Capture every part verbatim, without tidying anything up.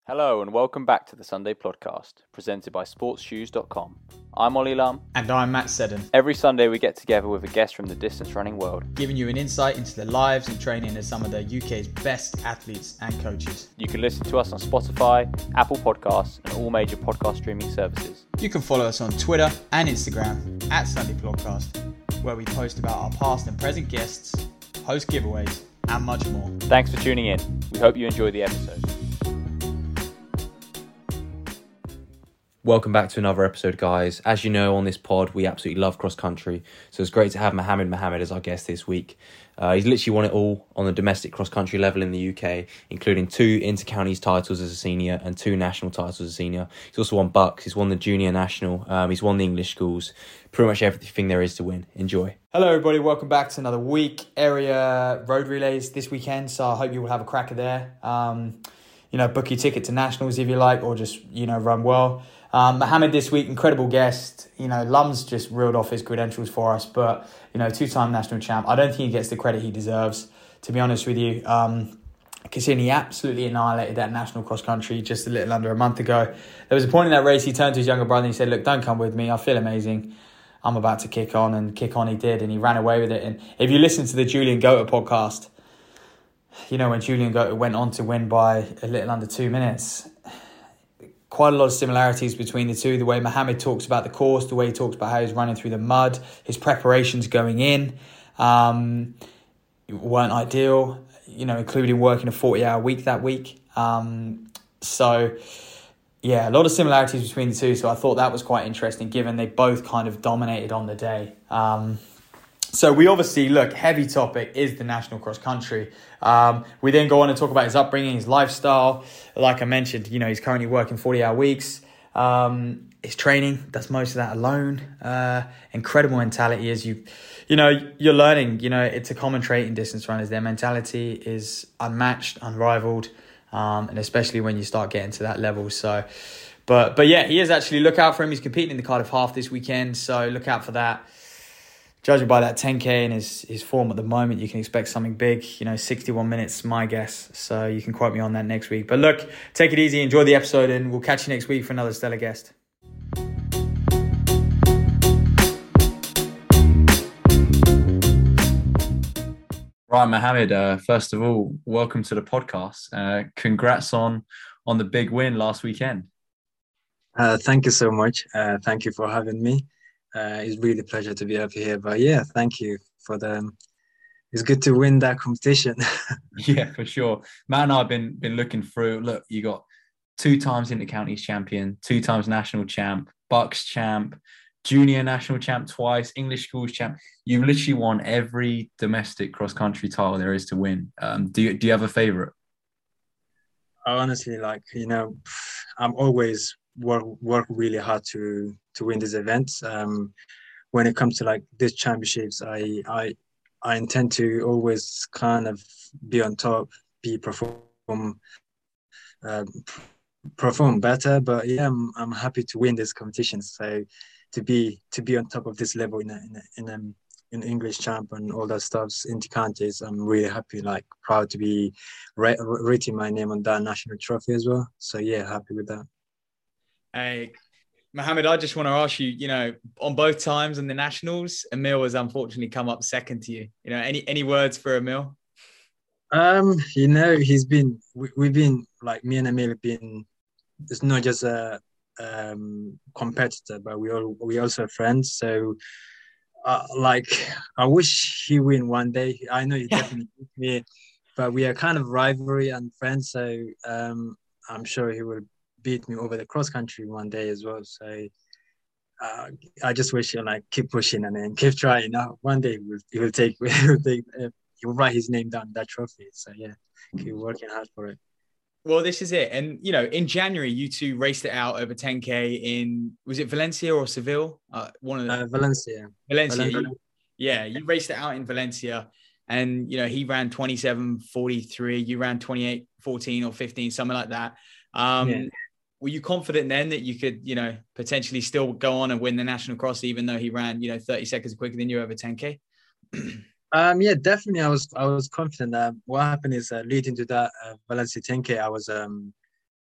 Hello and welcome back to the Sunday Podcast, presented by sports shoes dot com. I'm Ollie Lum. And I'm Matt Seddon. Every Sunday we get together with a guest from the distance running world, giving you an insight into the lives and training of some of the U K's best athletes and coaches. You can listen to us on Spotify, Apple Podcasts and all major podcast streaming services. You can follow us on Twitter and Instagram at Sunday Podcast, where we post about our past and present guests, host giveaways and much more. Thanks for tuning in. We hope you enjoy the episode. Welcome back to another episode, guys. As you know, on this pod, we absolutely love cross country. So it's great to have Mohammed Mohammed as our guest this week. Uh, he's literally won it all on the domestic cross country level in the U K, including two inter-counties titles as a senior and two national titles as a senior. He's also won Bucks. He's won the junior national. Um, he's won the English schools. Pretty much everything there is to win. Enjoy. Hello, everybody. Welcome back to another week. Area road relays this weekend. So I hope you will have a cracker there. Um, you know, book your ticket to nationals if you like, or just, you know, run well. Um, Mohammed this week, incredible guest. You know, Lum's just reeled off his credentials for us, but, you know, two-time national champ. I don't think he gets the credit he deserves, to be honest with you. Um, considering he absolutely annihilated that national cross-country just a little under a month ago. There was a point in that race he turned to his younger brother and he said, look, don't come with me. I feel amazing. I'm about to kick on, and kick on he did, and he ran away with it. And if you listen to the Julian Goethe podcast, you know, when Julian Goethe went on to win by a little under two minutes... Quite a lot of similarities between the two. The way Mohammed talks about the course, the way he talks about how he's running through the mud, his preparations going in um, weren't ideal, you know, including working a forty-hour week that week. Um, so, yeah, a lot of similarities between the two. So I thought that was quite interesting, given they both kind of dominated on the day. Um, So we obviously, look, heavy topic is the national cross country. Um, we then go on and talk about his upbringing, his lifestyle. Like I mentioned, you know, he's currently working forty-hour weeks. Um, his training, does most of that alone. Uh, incredible mentality as you, you know, you're learning. You know, it's a common trait in distance runners. Their mentality is unmatched, unrivaled, um, and especially when you start getting to that level. So, but but yeah, he is actually, look out for him. He's competing in the Cardiff Half this weekend, so look out for that. Judging by that ten K and his, his form at the moment, you can expect something big. You know, sixty-one minutes, my guess. So you can quote me on that next week. But look, take it easy, enjoy the episode, and we'll catch you next week for another stellar guest. Right, Mohammed, uh, first of all, welcome to the podcast. Uh, congrats on, on the big win last weekend. Uh, thank you so much. Uh, thank you for having me. Uh, it's really a pleasure to be up here. But yeah, thank you for the. It's good to win that competition. Yeah, for sure. Matt and I have been been looking through. Look, you got two times inter-counties champion, two times national champ, Bucks champ, junior national champ twice, English schools champ. You've literally won every domestic cross-country title there is to win. Um, do you do you have a favourite? Honestly, like, you know, I'm always work work really hard to. to win these events. Um, when it comes to like these championships, I I I intend to always kind of be on top, be perform uh, perform better. But yeah, I'm I'm happy to win this competition. So to be to be on top of this level in a, in a, in a, in English champ and all that stuff, into counties, I'm really happy, like proud to be ra- rating my name on that national trophy as well. So yeah, happy with that. Hey, Mohammed, I just want to ask you, you know, on both times in the nationals, Emil has unfortunately come up second to you. You know, any any words for Emil? Um, you know, he's been, we, we've been, like, me and Emil have been, it's not just a um, competitor, but we all we also friends. So, uh, like, I wish he win one day. I know he definitely beat me, but we are kind of rivalry and friends. So, um, I'm sure he will beat me over the cross country one day as well. So uh, I just wish he'll like keep pushing and then keep trying. Now one day he will, he will take he will take uh, he will write his name down that trophy. So yeah, keep working hard for it. Well, this is it. And you know, in January you two raced it out over ten K in, was it Valencia or Seville? Uh, one of the uh, Valencia. Valencia. Valencia. You, yeah, you raced it out in Valencia, and you know he ran twenty-seven forty-three. You ran twenty-eight fourteen or fifteen, something like that. Um, yeah. Were you confident then that you could, you know, potentially still go on and win the national cross, even though he ran, you know, thirty seconds quicker than you over ten K? um, yeah, definitely. I was, I was confident. Uh, what happened is uh, leading to that uh, Valencia ten K, I was, um,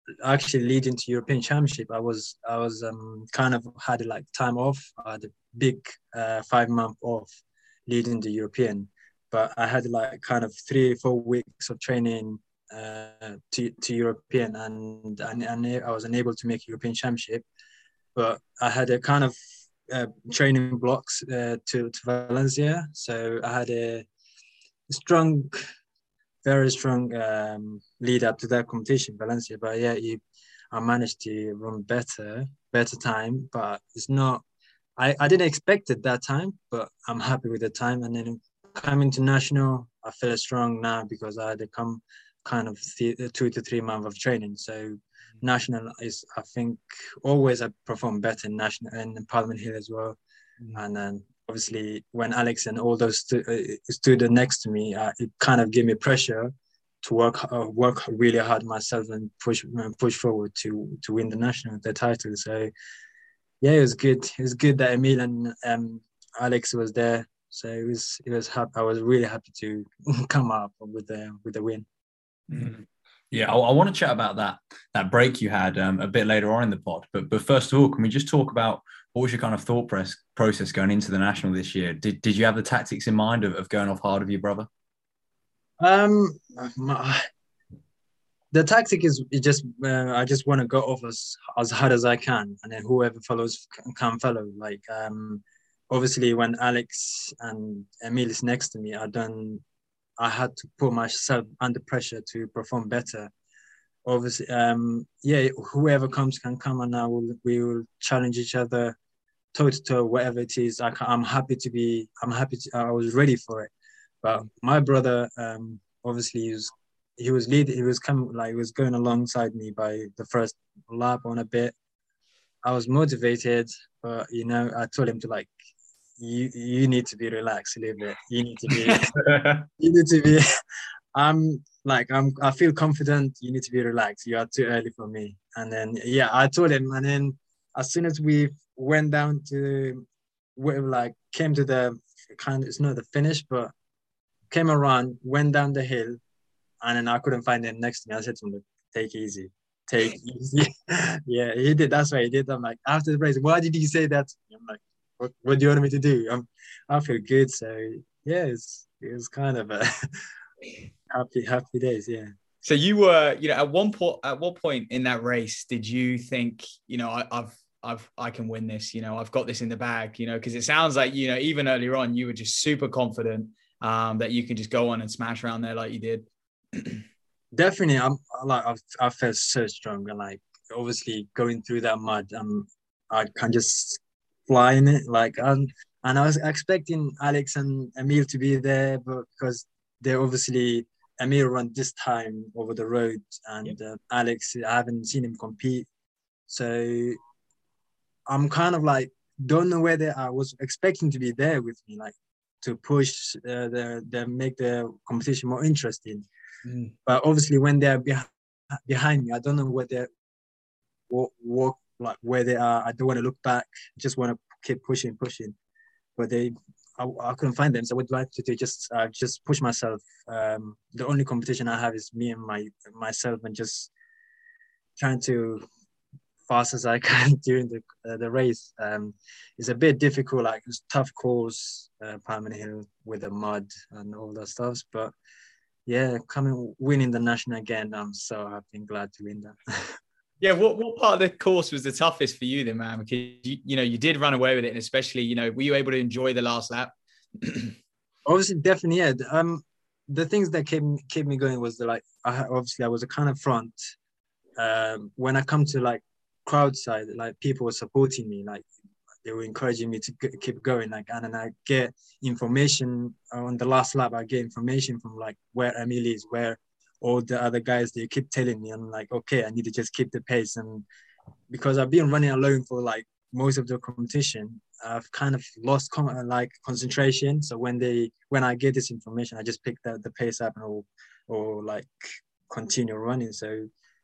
actually leading to European Championship, I was I was um, kind of had like time off. I had a big uh, five month off leading the European, but I had like kind of three four weeks of training uh, to to European, and, and and I was unable to make European Championship. But I had a kind of uh, training blocks uh, to to Valencia, so I had a strong very strong um, lead up to that competition, Valencia. But yeah, he, I managed to run better, better time. But it's not. I, I didn't expect it that time, but I'm happy with the time. And then coming to national, I feel strong now because I had to come kind of th- two to three months of training. So national is, I think, always I perform better in national and in Parliament Hill as well. Mm. And then obviously when Alex and all those stu- uh, stood next to me, uh, it kind of gave me pressure to work uh, work really hard myself and push uh, push forward to to win the national the title. So yeah, it was good. It was good that Emil and um, Alex was there. So it was it was happy. I was really happy to come up with the with the win. Mm. Yeah, I, I want to chat about that that break you had um, a bit later on in the pod. But but first of all, can we just talk about what was your kind of thought press, process going into the national this year? Did did you have the tactics in mind of, of going off hard with your brother? Um, my, the tactic is just uh, I just want to go off as as hard as I can, and then whoever follows can, can follow. Like um, obviously when Alex and Emil is next to me, I don't. I had to put myself under pressure to perform better. Obviously, um, yeah, whoever comes can come, and I will we will challenge each other toe to toe, whatever it is. I can, I'm happy to be. I'm happy. To, I was ready for it. But my brother, um, obviously, he was he was leading. He was coming like he was going alongside me by the first lap on a bit. I was motivated, but you know, I told him to like. You you need to be relaxed a little bit. You need to be. you need to be. I'm like I'm. I feel confident. You need to be relaxed. You are too early for me. And then yeah, I told him. And then as soon as we went down to, we like came to the kind of it's not the finish, but came around, went down the hill, and then I couldn't find him next to me. I said to him, "Take easy, take easy." Yeah, he did. That's what he did. I'm like after the race, why did you say that? I'm like. What, what do you want me to do? I'm, I feel good. So yeah, it's it was kind of a happy happy days. Yeah. So you were, you know, at one point, at what point in that race did you think, you know, I, I've, I've, I can win this. You know, I've got this in the bag. You know, because it sounds like, you know, even earlier on, you were just super confident um, that you can just go on and smash around there like you did. Definitely, I'm like I've, I felt so strong, and like obviously going through that mud, um, I can just. Flying it like um, and I was expecting Alex and Emil to be there, but because they obviously Emil run this time over the road, and uh, Alex I haven't seen him compete, so I'm kind of like don't know whether I was expecting to be there with me, like to push uh, the the make the competition more interesting. Mm. But obviously when they're behind behind me, I don't know whether walk walk. like where they are. I don't want to look back. Just want to keep pushing, pushing. But they, I, I couldn't find them. So what do I have to do? Just, uh, just push myself. Um, the only competition I have is me and my myself, and just trying to fast as I can during the uh, the race. Um, it's a bit difficult. Like it's tough course, uh, Parliament Hill with the mud and all that stuff. But yeah, coming winning the national again, I'm so happy and glad to win that. Yeah, what, what part of the course was the toughest for you then, man? Because, you, you know, you did run away with it, and especially, you know, were you able to enjoy the last lap? Obviously, definitely, yeah. Um, the things that kept, kept me going was the, like, I, obviously, I was a kind of front. Um, when I come to, like, crowd side, like, people were supporting me, like, they were encouraging me to g- keep going, like, and then I get information on the last lap, I get information from, like, where Emil is, where all the other guys, they keep telling me, I'm like, okay, I need to just keep the pace. And because I've been running alone for like most of the competition, I've kind of lost con- like concentration. So when they, when I get this information, I just pick the, the pace up and or, or like continue running. So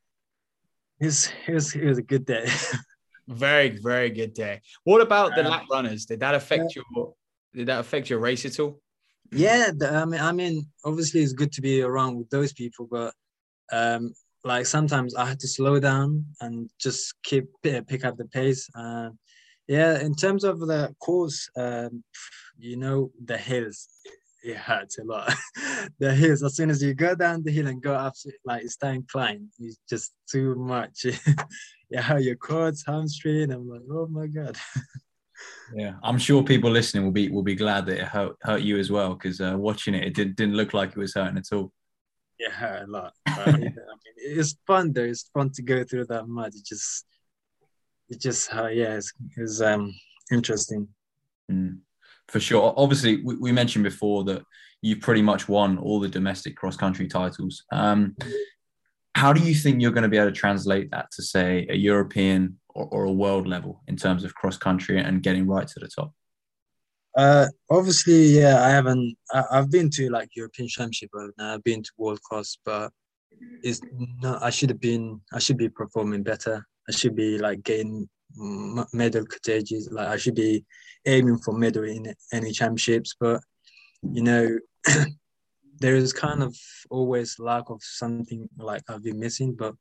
it was, it was, it was a good day. Very, very good day. What about the um, lap runners? Did that affect yeah. your, did that affect your race at all? Yeah, the, I mean, I mean, obviously it's good to be around with those people, but um, like sometimes I had to slow down and just keep pick up the pace. Uh, yeah, in terms of the course, um, you know, the hills, it hurts a lot. The hills, as soon as you go down the hill and go up, like it's time climb, it's just too much. Yeah, your quads, hamstring. I'm like, oh my god. Yeah, I'm sure people listening will be will be glad that it hurt, hurt you as well, because uh, watching it, it did, didn't look like it was hurting at all. Yeah, a lot. But, I mean, it's fun though. It's fun to go through that mud. It just, it just, uh, yeah, it's, it's um interesting. Mm, for sure. Obviously, we, we mentioned before that you've pretty much won all the domestic cross country titles. Um, how do you think you're going to be able to translate that to, say, a European or, or a world level in terms of cross country and getting right to the top? Uh, obviously, yeah, I haven't. I, I've been to like European Championship, and I've been to World Cross, but it's not. I should have been. I should be performing better. I should be like getting medal categories. Like I should be aiming for medal in any championships. But you know, there is kind of always lack of something like I've been missing. But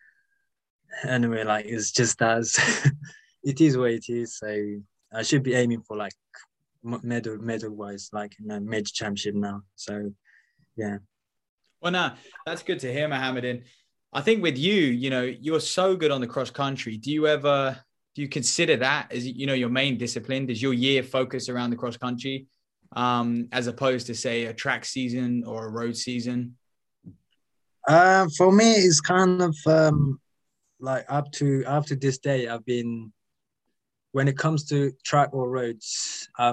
anyway, like it's just as it is what it is. So I should be aiming for like medal medal wise, like in a major championship now. So yeah. Well, no, that's good to hear, Mohammed. And I think with you, you know, you're so good on the cross country. Do you ever do you consider that as, you know, your main discipline? Does your year focus around the cross country, um, as opposed to, say, a track season or a road season? Uh, for me, it's kind of um, like up to up to this day, I've been. When it comes to track or roads, I've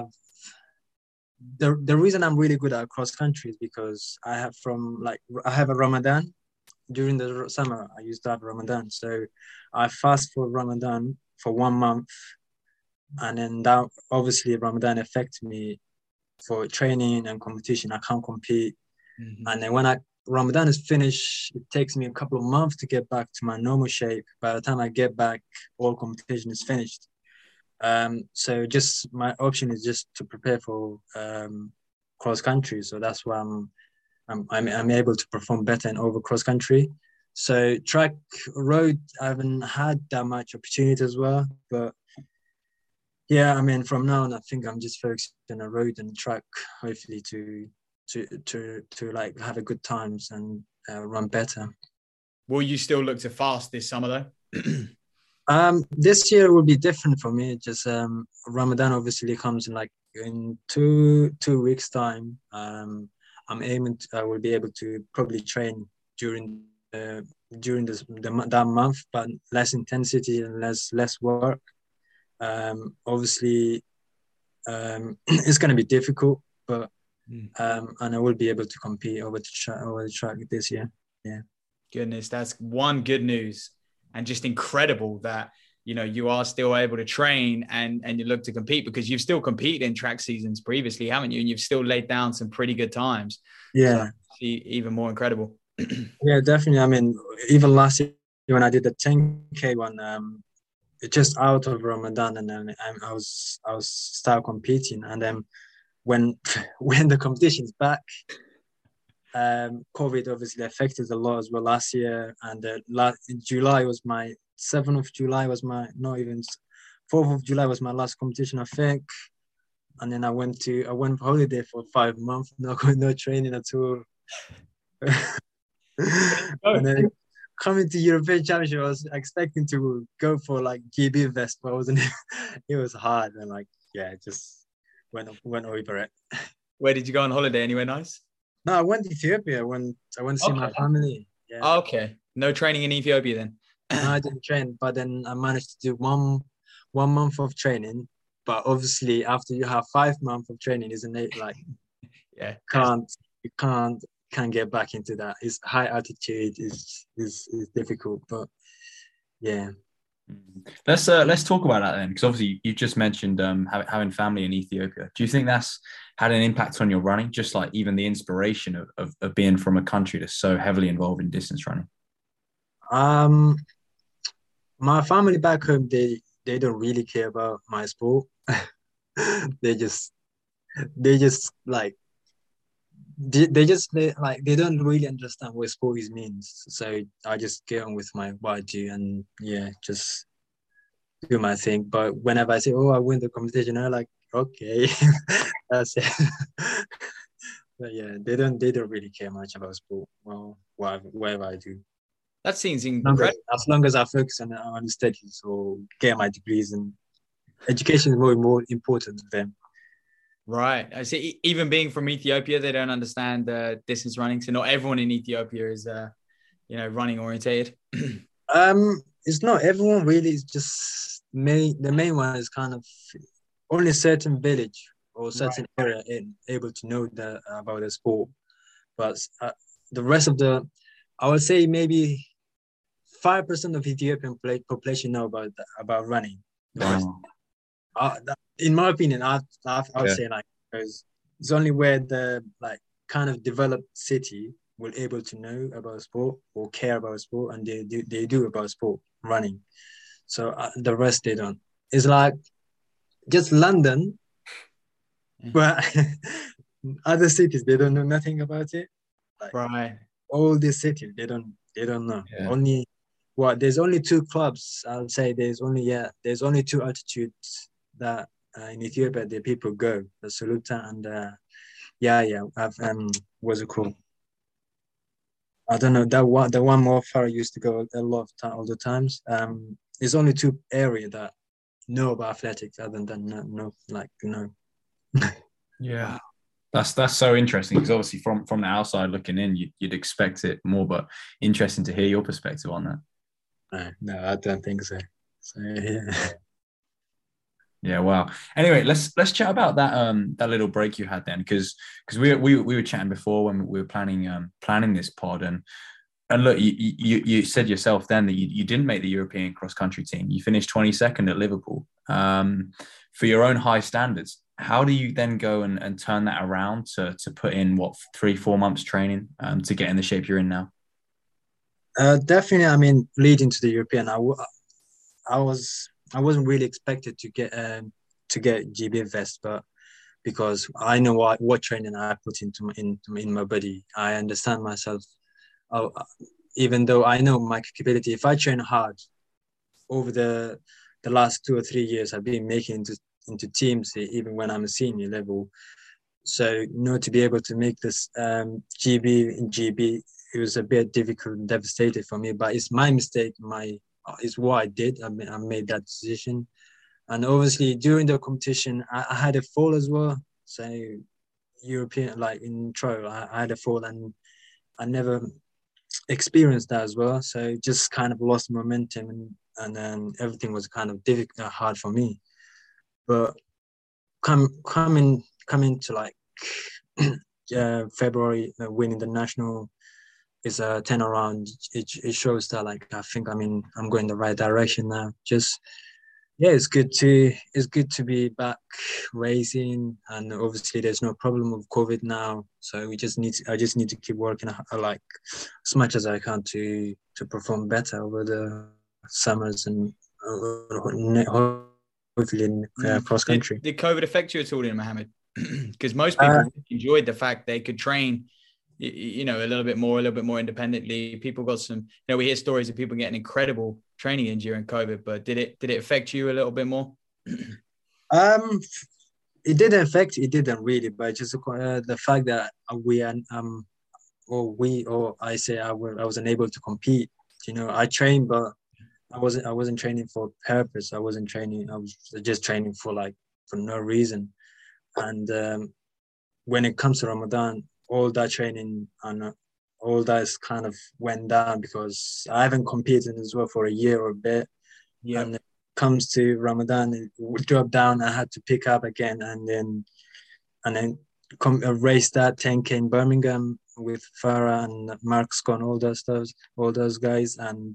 the the reason I'm really good at cross country is because I have from like I have a Ramadan during the summer. I used to have Ramadan, so I fast for Ramadan for one month, and then that obviously Ramadan affects me for training and competition. I can't compete, mm-hmm. and then when I Ramadan is finished, it takes me a couple of months to get back to my normal shape. By the time I get back, all competition is finished. Um, so just my option is just to prepare for um, cross country. So that's why I'm, I'm I'm I'm able to perform better in over cross country. So track road, I haven't had that much opportunity as well. But yeah, I mean, from now on, I think I'm just focused on a road and track, hopefully to to to to like have a good times and uh, run better. Will you still look to fast this summer though? Um, this year will be different for me. Just um, Ramadan obviously comes in like in two two weeks time. Um, I'm aiming. To, I will be able to probably train during uh, during this the, that month, but less intensity and less less work. Um, obviously, um, it's going to be difficult, but um, and I will be able to compete over the track over the track this year. Yeah. Goodness, that's one good news. And just incredible that, you know, you are still able to train and, and you look to compete, because you've still competed in track seasons previously, haven't you? And you've still laid down some pretty good times. Yeah. So even more incredible. Yeah, definitely. I mean, even last year when I did the ten K one, um, it just out of Ramadan, and then I, I was I was start competing, and then when when the competition's back, Um, COVID obviously affected a lot as well last year, and uh, last in July was my seventh of July was my not even fourth of July was my last competition, I think, and then I went to I went on holiday for five months, no no training at all, and then coming to European Championship, I was expecting to go for like G B vest, but I wasn't. It was hard, and like yeah, just went went over it. Where did you go on holiday? Anywhere nice? No, I went to Ethiopia. I went, I went to see okay. my family. Yeah. Okay. No training in Ethiopia then? No, I didn't train, but then I managed to do one one month of training. But obviously, after you have five months of training, isn't it? Like, yeah, can't you can't can't get back into that. It's high altitude is is is difficult, but yeah. Let's uh, let's talk about that then, because obviously you just mentioned um, having family in Ethiopia. Do you think that's had an impact on your running, just like even the inspiration of, of, of being from a country that's so heavily involved in distance running? Um, my family back home, they they don't really care about my sport. they just they just like they, they just they, like they don't really understand what sport is means. So I just get on with my what I do and yeah, just do my thing. But whenever I say, "Oh, I win the competition," I'm like, "Okay, that's it." But yeah, they don't they don't really care much about sport. Well, whatever, whatever I do, That seems as long as, incredible. as long as I focus on on the studies or get my degrees, and education is more and more important to them. Right. I see. E- Even being from Ethiopia, they don't understand uh, distance running. So not everyone in Ethiopia is, uh, you know, running orientated. Um, it's not everyone really. It's just main. The main one is kind of only certain village or certain area in, able to know the about the sport, but uh, the rest of the, I would say maybe five percent of Ethiopian pla- population know about about running. The rest, Wow. uh, that, in my opinion, I I, I would Yeah. say like because it's only where the like kind of developed city will able to know about sport or care about sport, and they do they do about sport running. So uh, the rest they don't. It's like just London, but other cities they don't know nothing about it. Like Right. all these cities they don't they don't know. Yeah. Only what there's only two clubs. I'll say there's only yeah there's only two altitudes that uh, in Ethiopia the people go, the Soluta and uh, yeah yeah I've, um what's it called? I don't know that one. The one more far I used to go a lot of time, all the times. Um, there's only two area that know about athletics other than no, no like no. Yeah. That's that's so interesting because obviously from from the outside looking in, you, you'd expect it more, but interesting to hear your perspective on that. No, no, I don't think so. So yeah. Yeah, wow. Anyway, let's let's chat about that um that little break you had then, because because we we we were chatting before when we were planning um planning this pod, and and look, you you you said yourself then that you, you didn't make the European cross country team. You finished twenty-second at Liverpool. Um, for your own high standards, how do you then go and, and turn that around to to put in what three four months training um to get in the shape you're in now? Uh, definitely. I mean, leading to the European, I, w- I was I wasn't really expected to get um to get G B vest, but because I know what what training I put into my, into in my body, I understand myself. Oh, even though I know my capability, if I train hard over the the last two or three years, I've been making into into teams even when I'm a senior level. So, you know, to be able to make this um, G B in G B, it was a bit difficult and devastating for me. But it's my mistake. My it's what I did. I, I made that decision, and obviously during the competition, I, I had a fall as well. So European, like in trial, I, I had a fall, and I never experienced that as well. So just kind of lost momentum, and and then everything was kind of difficult, hard for me. But come coming coming to like uh, February, uh, winning the national is a ten around. It it shows that like I think I mean I'm going the right direction now. Just yeah, it's good to it's good to be back racing, and obviously there's no problem with COVID now. So we just need to, I just need to keep working uh, like as much as I can to to perform better over the summers and uh, hopefully in uh, Mm. cross Did, country. did COVID affect you at all, then, Mohammed? Because most Uh, people enjoyed the fact they could train, you, you know, a little bit more, a little bit more independently. People got some, you know, we hear stories of people getting incredible training in during COVID, but did it did it affect you a little bit more? um, it didn't affect. It didn't really, but just uh, the fact that we are um or we or I say I was I wasn't able to compete. You know, I trained, but I wasn't I wasn't training for purpose. I wasn't training. I was just training for like for no reason. And um, when it comes to Ramadan, all that training and uh, all that is kind of went down because I haven't competed as well for a year or a bit. Yeah. And it comes to Ramadan, it would drop down. I had to pick up again, and then and then come uh, race that ten K in Birmingham with Farah and Mark Scott, all those stuff, all those guys, and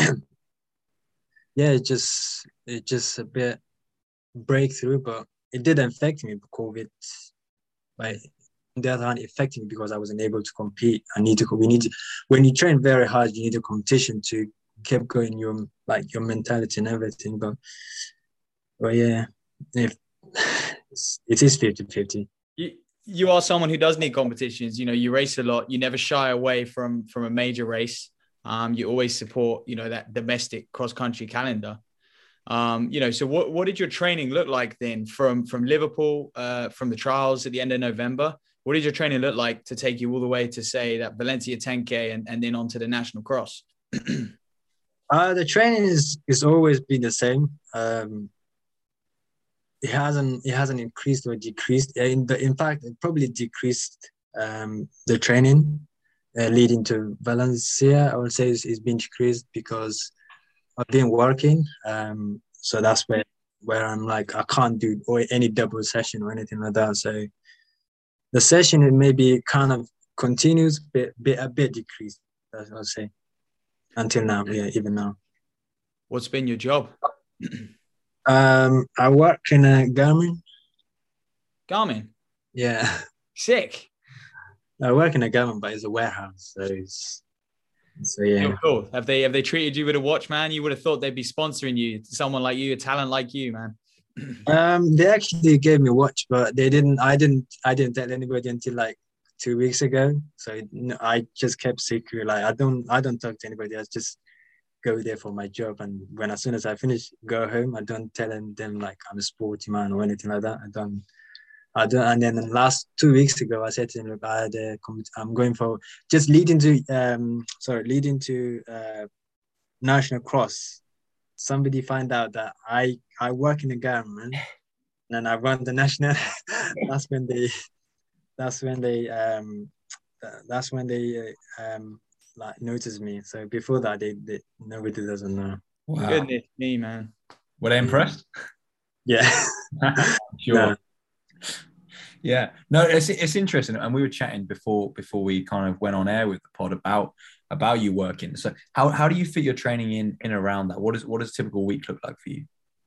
yeah, it just it just a bit breakthrough, but it didn't affect me with COVID. But on the other hand, it affected me because I wasn't able to compete. I need to. We need to. When you train very hard, you need a competition to keep going your like your mentality and everything. But but yeah, if it is fifty fifty. You, you are someone who does need competitions. You know, you race a lot. You never shy away from from a major race. Um, you always support, you know, that domestic cross country calendar. Um, you know, so what what did your training look like then from from Liverpool, uh, from the trials at the end of November? What did your training look like to take you all the way to say that Valencia ten K and, and then on to the national cross? uh, the training is is always been the same. Um, it hasn't it hasn't increased or decreased. In the in fact, it probably decreased um, the training uh, leading to Valencia. I would say it's, it's been decreased because I've been working. Um, so that's where where I'm like I can't do or any double session or anything like that. So the session it maybe kind of continues, bit, bit a bit decreased. I'll say until now. Yeah, even now. What's been your job? Um, I work in a Garmin. Garmin. Yeah. Sick. I work in a Garmin, but it's a warehouse, so it's so yeah. Oh, cool. Have they have they treated you with a watch, man? You would have thought they'd be sponsoring you. Someone like you, a talent like you, man. Um, they actually gave me a watch, but they didn't. I didn't. I didn't tell anybody until like two weeks ago. So I just kept secret. Like I don't. I don't talk to anybody. I just go there for my job, and when as soon as I finish, go home. I don't tell them like I'm a sporty man or anything like that. I don't. I don't. And then the last two weeks ago, I said to him, "Look, I had a, I'm going for just leading to um sorry leading to uh, national cross." Somebody find out that I I work in a Garmin and I run the national. that's when they that's when they um that's when they um like notice me. So before that, they, they nobody doesn't know. Wow. Goodness me, man. Were they impressed? Yeah. Sure. No. Yeah. No, it's it's interesting, and we were chatting before before we kind of went on air with the pod about. about you working. So how, how do you fit your training in in around that? What is what does a typical week look like for you?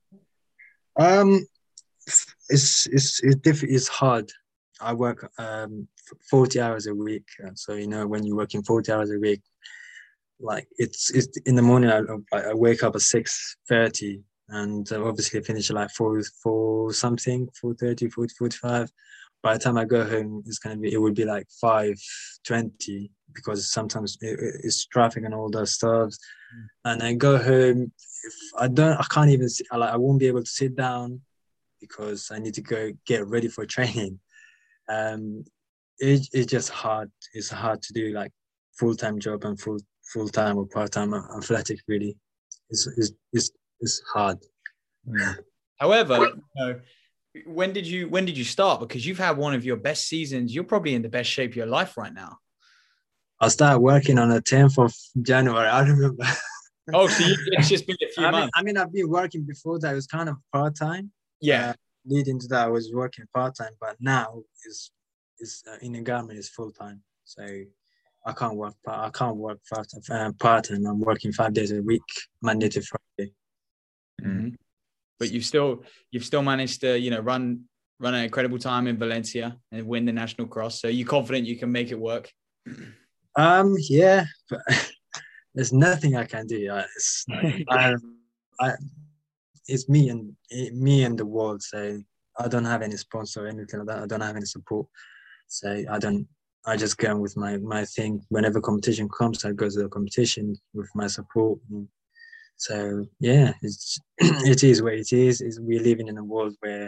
Um, it's it's it's diff- It's hard. I work um forty hours a week, so you know when you're working forty hours a week, like it's it's in the morning. I I wake up at six thirty, and obviously finish at like four four something, four thirty, four forty-five. By the time I go home, it's gonna be it would be like five twenty because sometimes it, it's traffic and all that stuff. Mm. And I go home. If I don't, I can't even. Sit, like I won't be able to sit down because I need to go get ready for training. Um, it it's just hard. It's hard to do like full time job and full full time or part time athletics. Really, it's it's it's, it's hard. Mm. However, you know, when did you when did you start? Because you've had one of your best seasons. You're probably in the best shape of your life right now. I started working on the tenth of January. I remember. Oh, so you, it's just been a few I months. Mean, I mean, I've been working before that. It was kind of part time. Yeah. Uh, leading to that, I was working part time, but now is is uh, in a Garmin is full time. So I can't work. I can't work part uh, part time. I'm working five days a week, Monday to Friday. Mm-hmm. But you've still you've still managed to you know run run an incredible time in Valencia and win the national cross. So you're confident you can make it work? Um. Yeah. But there's nothing I can do. It's, I, I, it's me and me and the world. So I don't have any sponsor or anything like that. I don't have any support. So I don't. I just go with my my thing. Whenever competition comes, I go to the competition with my support. And so yeah, it's it is what it is. Is we're living in a world where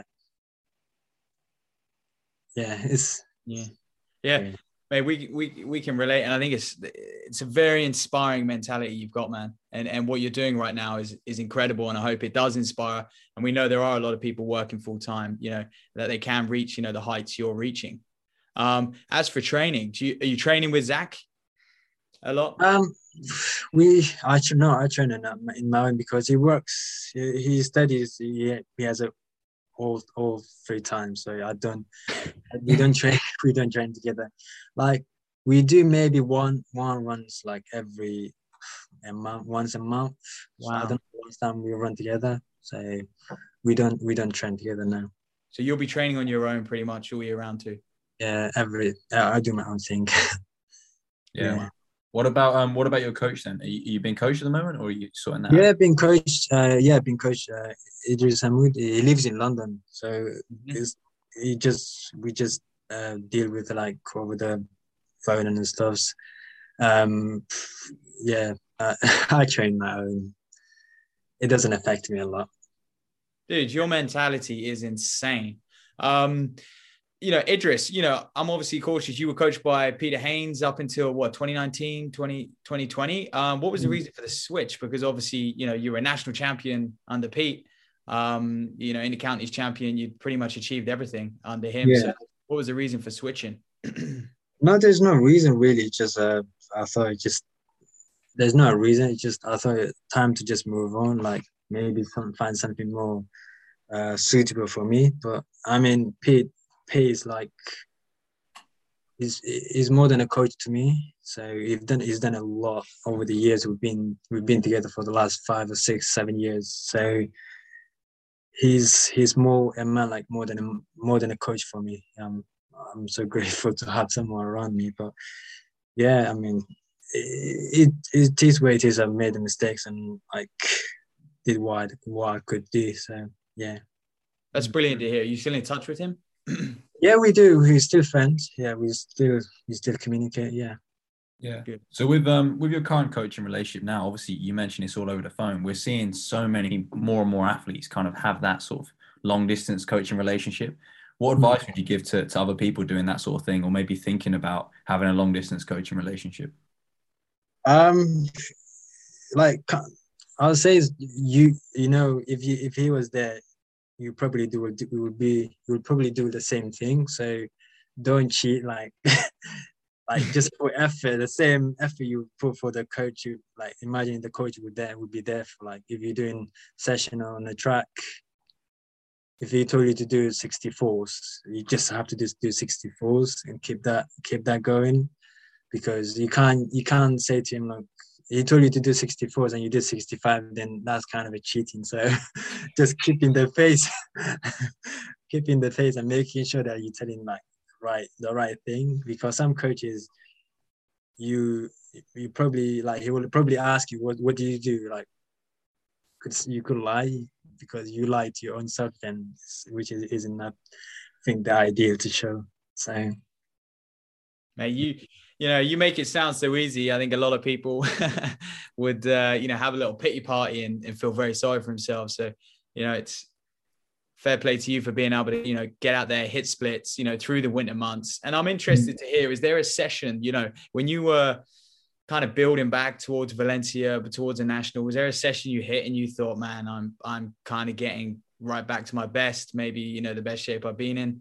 yeah, it's yeah, yeah. yeah. Mate, we we we can relate, and I think it's it's a very inspiring mentality you've got, man. And and what you're doing right now is is incredible, and I hope it does inspire. And we know there are a lot of people working full time, you know, that they can reach, you know, the heights you're reaching. Um, as for training, do you, are you training with Zach a lot? Um, we I should know I train in in Maui because he works, he, he studies, he he has a all all three times. So I don't we don't train we don't train together. Like we do maybe one one runs like every a month once a month. Wow. So I don't know last time we run together. So we don't we don't train together now. So you'll be training on your own pretty much all year round too? Yeah, every uh, I do my own thing. yeah. yeah. What about um? What about your coach then? Are you, are you being coached at the moment, or are you sorting that? Yeah, out? being coached. Uh, yeah, being coached. Uh, Idris Hamoud. He lives in London, so mm-hmm. he just we just uh, deal with like over the phone and stuff. Um, yeah, uh, I train my own. It doesn't affect me a lot. Dude, your mentality is insane. Um, you know, Idris, you know, I'm obviously cautious. You were coached by Peter Haynes up until what, twenty nineteen, twenty, twenty twenty. Um, what was the reason for the switch? Because obviously, you know, you were a national champion under Pete, um, you know, Inter-Counties champion. You'd pretty much achieved everything under him. Yeah. So what was the reason for switching? No, there's no reason really. Just uh, I thought it just there's no reason. It's just I thought it time to just move on. Like maybe some, find something more uh, suitable for me. But I mean, Pete, Pete is like he's he's more than a coach to me. So he's done he's done a lot over the years. We've been we've been together for the last five or six, seven years. So he's he's more a man like more than a more than a coach for me. Um, I'm so grateful to have someone around me. But yeah, I mean, it it, it is where it is. I've made the mistakes and like did what I, what I could do. So yeah, That's brilliant to hear. Are you still in touch with him? yeah, we do. We're still friends. Yeah, we still we still communicate. Yeah. Yeah. Good. So with um with your current coaching relationship now, obviously you mentioned it's all over the phone. We're seeing so many more and more athletes kind of have that sort of long distance coaching relationship. What advice would you give to, to other people doing that sort of thing, or maybe thinking about having a long distance coaching relationship? Um, like I'll say, is you you know, if you if he was there, you probably do it would be you would probably do the same thing. So don't cheat. Like like just put effort, the same effort you put for the coach. You like imagine the coach would there would be there for like if you're doing session on the track. If he told you to do sixty-fours, you just have to just do sixty-fours and keep that keep that going, because you can't you can't say to him like he told you to do sixty-fours and you did sixty-five, then that's kind of a cheating. So just keeping the pace, keeping the pace and making sure that you're telling like right the right thing, because some coaches you you probably like he will probably ask you what what did you do, like could you could lie because you lie to your own self, then which is isn't I think the ideal to show. So Mate, you you know you make it sound so easy. I think a lot of people would uh, you know have a little pity party and, and feel very sorry for themselves. So you know it's fair play to you for being able to you know get out there, hit splits, you know through the winter months. And I'm interested to hear, is there a session you know when you were kind of building back towards Valencia, but towards a national, was there a session you hit and you thought, man, I'm I'm kind of getting right back to my best, maybe, you know, the best shape I've been in?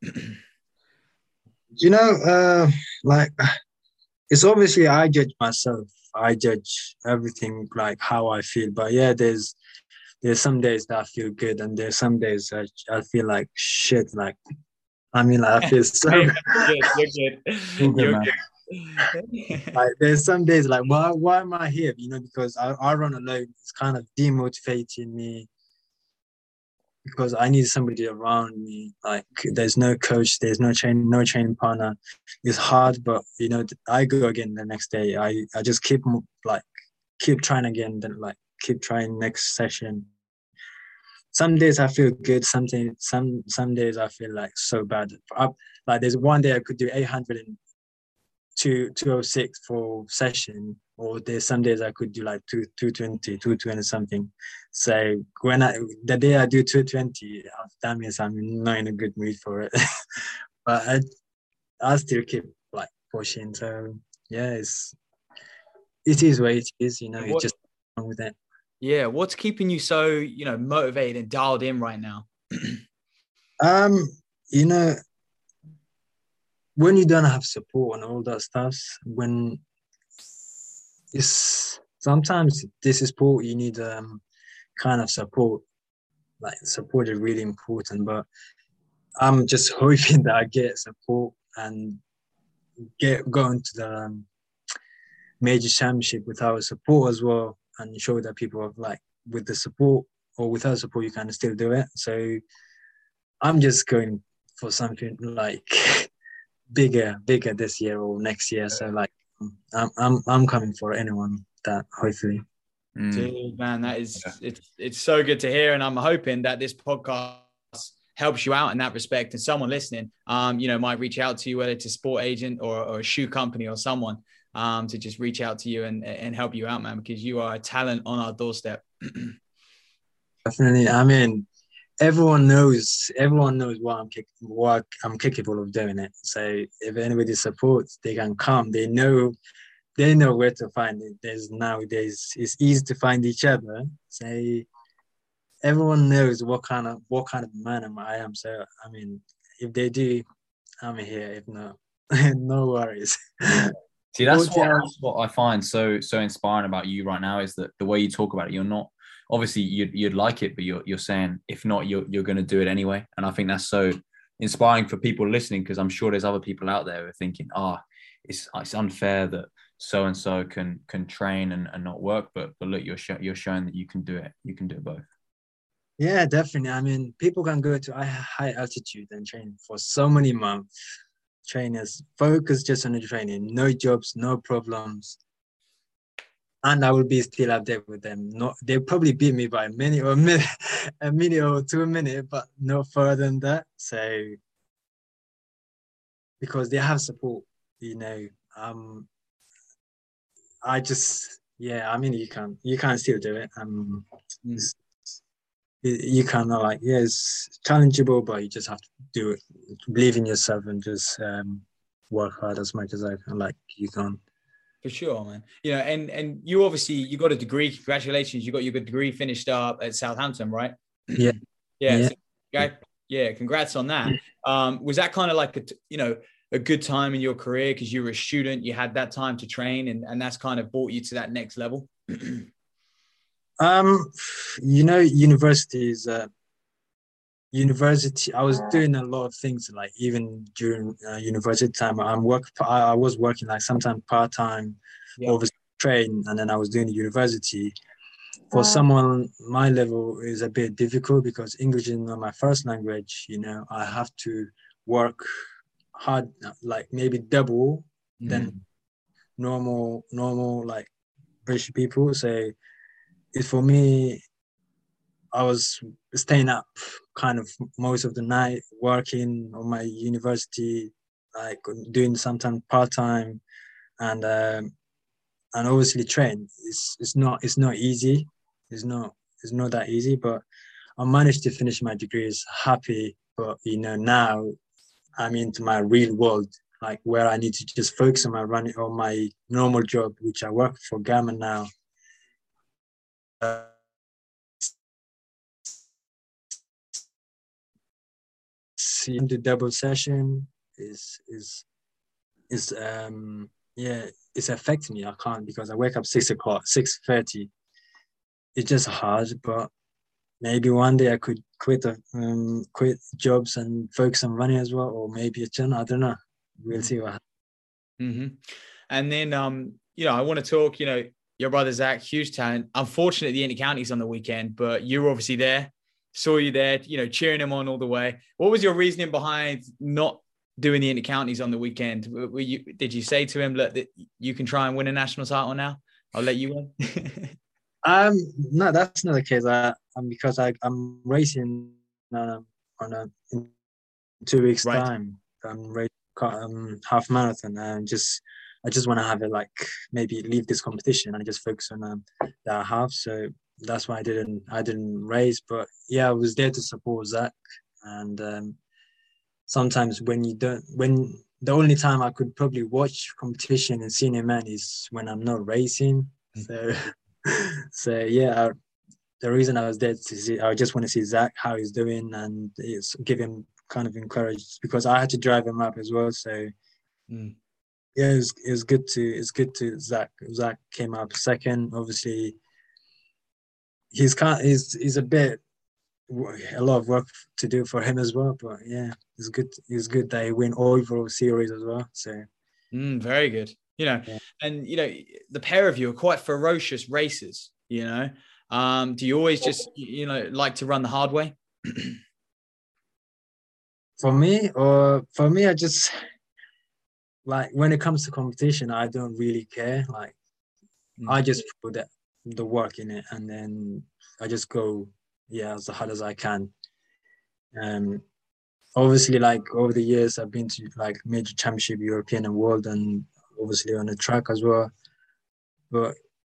you know, uh, like it's obviously I judge myself. I judge everything like how I feel. But yeah, there's there's some days that I feel good, and there's some days I, I feel like shit. Like I mean, like, I feel so. Hey, you're good. You're good. You're good, You're man. good. Like there's some days like why why am I here? You know, because I, I run alone. It's kind of demotivating me because I need somebody around me. Like there's no coach, there's no train, no training partner. It's hard, but you know, I go again the next day. I, I just keep like keep trying again, then like keep trying next session. Some days I feel good. Something some some days I feel like so bad. Up like there's one day I could do eight hundred and two two oh six for session, or there's some days I could do like two two twenty, two twenty something. So when I the day I do two twenty, that means I'm not in a good mood for it. But I I still keep like pushing. So yeah, it's it is what it is. You know, you just wrong with it. Yeah, what's keeping you so you know motivated and dialed in right now? um, you know. When you don't have support and all that stuff, when it's sometimes this is support, you need um kind of support. Like support is really important, but I'm just hoping that I get support and get going to the um, major championship without support as well, and show that people have like with the support or without support you can still do it. So I'm just going for something like bigger, bigger this year or next year. So like, I'm, I'm, I'm coming for anyone that hopefully. Mm. Dude, man, that is it's it's so good to hear, and I'm hoping that this podcast helps you out in that respect. And someone listening, um, you know, might reach out to you, whether it's a sport agent or, or a shoe company or someone, um, to just reach out to you and, and help you out, man, because you are a talent on our doorstep. Definitely. I mean, everyone knows, everyone knows what I'm, what I'm capable of doing it. So if anybody supports, they can come. They know, they know where to find it. There's nowadays, it's easy to find each other. So everyone knows what kind of, what kind of man I am. So, I mean, if they do, I'm here. If not, no worries. See, that's what, that's what I find so so inspiring about you right now, is that the way you talk about it, you're not, obviously you'd, you'd like it, but you're you're saying, if not, you're, you're going to do it anyway. And I think that's so inspiring for people listening, because I'm sure there's other people out there who are thinking, ah, oh, it's it's unfair that so-and-so can can train and, and not work. But but look, you're, sh- you're showing that you can do it. You can do it both. Yeah, definitely. I mean, people can go to high altitude and train for so many months. Trainers focus just on the training, no jobs, no problems, and I will be still up there with them. Not, they'll probably beat me by a minute or a minute, a minute or two minutes, but no further than that. So, because they have support, you know. Um, I just, yeah. I mean, you can, you can still do it. Um, Mm. you kind of like, yeah, it's challengeable, but you just have to do it. Believe in yourself and just um, work hard as much as I can, like you can. For sure, man. You know, and and you obviously, you got a degree. Congratulations, you got your degree finished up at Southampton, right? Yeah. yeah. Yeah. So, okay. Yeah. Congrats on that. Um, was that kind of like a, you know, a good time in your career because you were a student, you had that time to train, and and that's kind of brought you to that next level? Um, you know, university is uh, university. I was doing a lot of things, like even during uh, university time. I'm work. I, I was working like sometimes part time, Yeah. over train, and then I was doing the university. For someone my level is a bit difficult because English is not my first language. You know, I have to work hard, like maybe double Mm. than normal normal like British people. So it's for me. I was staying up kind of most of the night, working on my university, like doing sometimes part time, and um, and obviously train. It's it's not it's not easy. It's not it's not that easy, but I managed to finish my degrees happy. But you know, now I'm into my real world, like where I need to just focus on my running on my normal job, which I work for Gamma now. Uh, seeing the double session is is is um yeah, it's affecting me. I can't, because I wake up six o'clock, six thirty. It's just hard, but maybe one day I could quit a, um quit jobs and focus on running as well, or maybe a channel. I don't know. We'll see what happens. Mm-hmm. And then um, you know, I want to talk, you know, your brother Zach, huge talent. Unfortunately, the inter-counties on the weekend, but you were obviously there. Saw you there, you know, cheering him on all the way. What was your reasoning behind not doing the inter-counties on the weekend? Were you, did you say to him, look, that you can try and win a national title now? I'll let you win. um, no, that's not the case. I, um, because I, I'm racing uh, on a in two weeks' Right. time. I'm racing um, half marathon, and just I just want to have it, like maybe leave this competition and just focus on um, that half. So that's why I didn't I didn't race. But yeah, I was there to support Zach. And um, sometimes when you don't, when the only time I could probably watch competition and senior man is when I'm not racing. So so yeah, I, the reason I was there to see, I just want to see Zach, how he's doing, and it's give him kind of encouraged, because I had to drive him up as well. So Mm. yeah, it was, it was good to it's good to Zach. Zach came up second. Obviously, he's kind he's he's a bit a lot of work to do for him as well. But yeah, it's good. It's good that he win overall series as well. So mm, very good. You know, yeah. and you know, the pair of you are quite ferocious racers. You know, um, do you always just you know like to run the hard way? For me, or for me, I just like when it comes to competition, I don't really care. Like Mm. I just put the, the work in it, and then I just go, yeah, as hard as I can. Um, obviously, like over the years, I've been to like major championship, European and world, and obviously on the track as well. But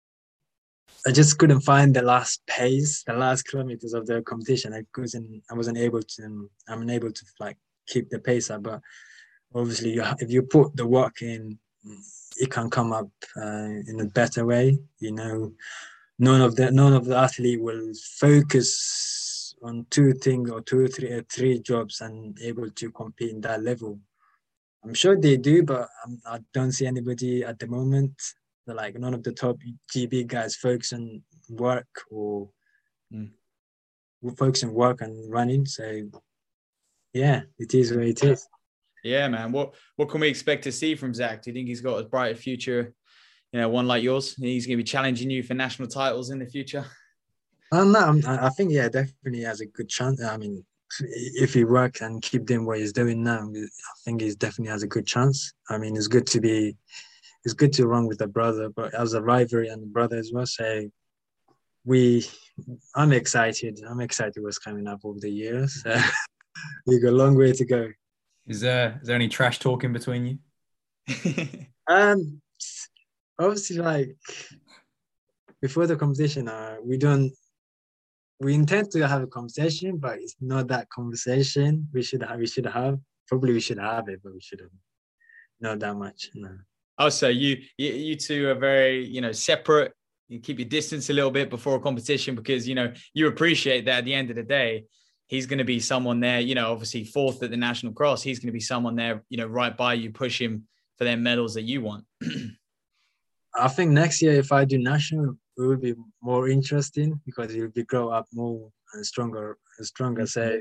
I just couldn't find the last pace, the last kilometers of the competition. I couldn't, I wasn't able to, I'm unable to like keep the pace up. But obviously, you, if you put the work in, it can come up uh, in a better way. You know, none of the none of the athlete will focus on two things or two, three, uh, three jobs and able to compete in that level. I'm sure they do, but I'm, I don't see anybody at the moment. Like none of the top G B guys focus on work or mm. focus on work and running. So yeah, it is what it is. Yeah, man. What what can we expect to see from Zach? Do you think he's got a brighter future? You know, one like yours. He's going to be challenging you for national titles in the future. Um, no, I think yeah, definitely has a good chance. I mean, if he works and keep doing what he's doing now, I think he definitely has a good chance. I mean, it's good to be. It's good to run with a brother, but as a rivalry and a brother as well. So we, I'm excited. I'm excited what's coming up over the years. So we got a long way to go. Is there is there any trash talking between you? um, obviously, like before the competition, uh, we don't. We intend to have a conversation, but it's not that conversation we should have. We should have probably we should have it, but we shouldn't. Not that much. No. Oh, so you, you you two are very, you know, separate. You keep your distance a little bit before a competition because, you know, you appreciate that at the end of the day, he's going to be someone there, you know, obviously fourth at the national cross. He's going to be someone there, you know, right by you, push him for their medals that you want. I think next year, if I do national, it will be more interesting because he will be grow up more and stronger and stronger. Mm-hmm. So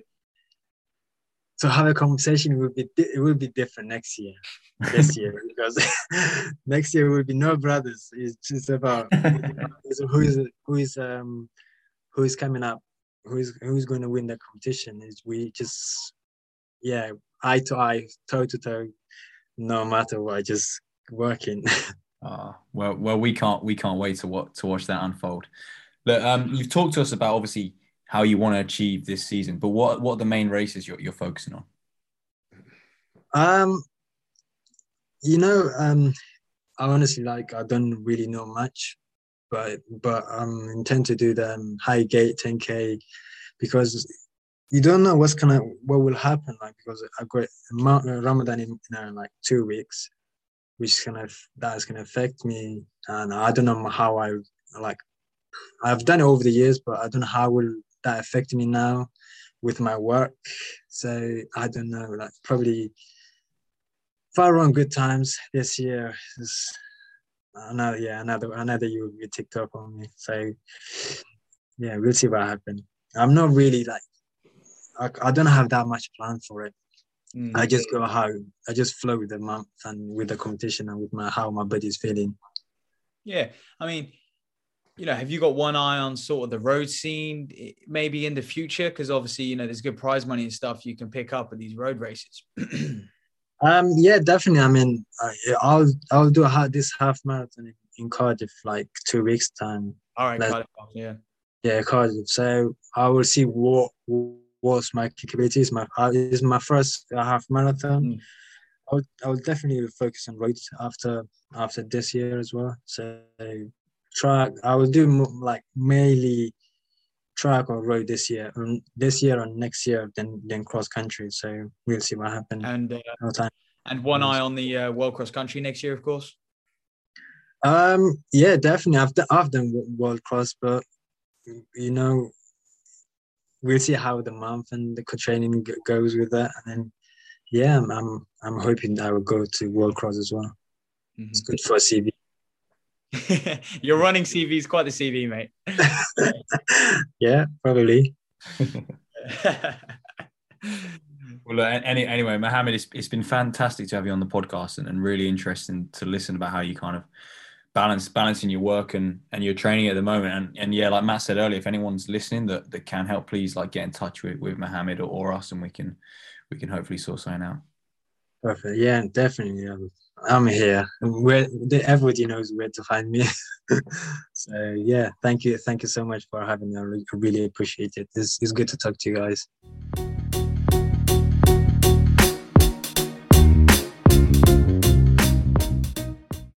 to have a conversation will be it will be different next year. This year because next year will be no brothers. It's just about who is who is um who is coming up, who is who's going to win the competition. Is we just yeah eye to eye, toe to toe, no matter what, just working. Oh, well, well, we can't we can't wait to watch to watch that unfold. Look, um, you've talked to us about obviously how you want to achieve this season, but what what are the main races you're you're focusing on? Um. You know, um, I honestly like I don't really know much, but but um intend to do the um, Highgate ten K because you don't know what's gonna what will happen. Like because I've got Ramadan in, in like two weeks, which is gonna that's gonna affect me, and I don't know how I like. I've done it over the years, but I don't know how will that affect me now with my work. So I don't know. Like probably. If I run good times this year, is another yeah another another year will be ticked up on me. So yeah, we'll see what happens. I'm not really like I, I don't have that much plan for it. Mm-hmm. I just go how I just flow with the month and with the competition and with my how my body's feeling. Yeah, I mean, you know, have you got one eye on sort of the road scene maybe in the future? Because obviously, you know, there's good prize money and stuff you can pick up at these road races. Um, yeah, definitely. I mean, I, I'll I'll do a, this half marathon in, in Cardiff like two weeks time. All right, Cardiff, yeah, yeah, Cardiff. So I will see what what's my capabilities. My uh, this is my first uh, half marathon. Mm. I would I would definitely focus on road after after this year as well. So track, I will do more, like mainly track or road this year, um, this year or next year, then then cross country. So we'll see what happens. And uh, no time. And one eye on the uh, World Cross Country next year, of course. Um, yeah, definitely. I've done, I've done World Cross, but you know, we'll see how the month and the training goes with that, and then yeah, I'm I'm, I'm hoping I will go to World Cross as well. Mm-hmm. It's good for a C V. Your running C V is quite the C V, mate. Yeah, probably. Well, look, any, anyway, Mohammed, it's, it's been fantastic to have you on the podcast and, and really interesting to listen about how you kind of balance balancing your work and, and your training at the moment. And, and yeah, like Matt said earlier, if anyone's listening that, that can help, please like get in touch with, with Mohammed or, or us, and we can we can hopefully sort something out. Perfect. Yeah, definitely. I'm, I'm here. Where everybody knows where to find me. So yeah, thank you, thank you so much for having me. I really, really appreciate it. It's it's good to talk to you guys.